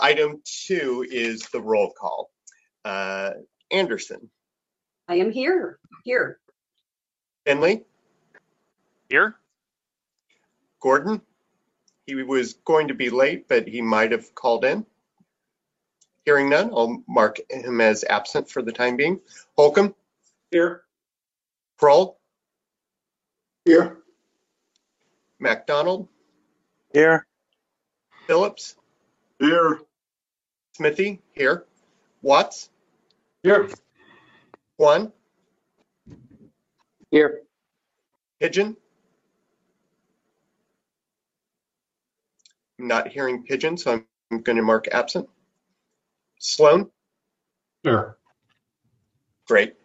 Item 2 is the roll call. Anderson. I am here. Finley. Here. Gordon. He was going to be late, but he might have called in. Hearing none, I'll mark him as absent for the time being. Holcomb. Here. Kroll. Here. MacDonald. Here. Phillips. Here. Smithy. Here. Watts. Here. Juan. Here. Pigeon. I'm not hearing Pigeon, so I'm going to mark absent. Sloan. Here. Great.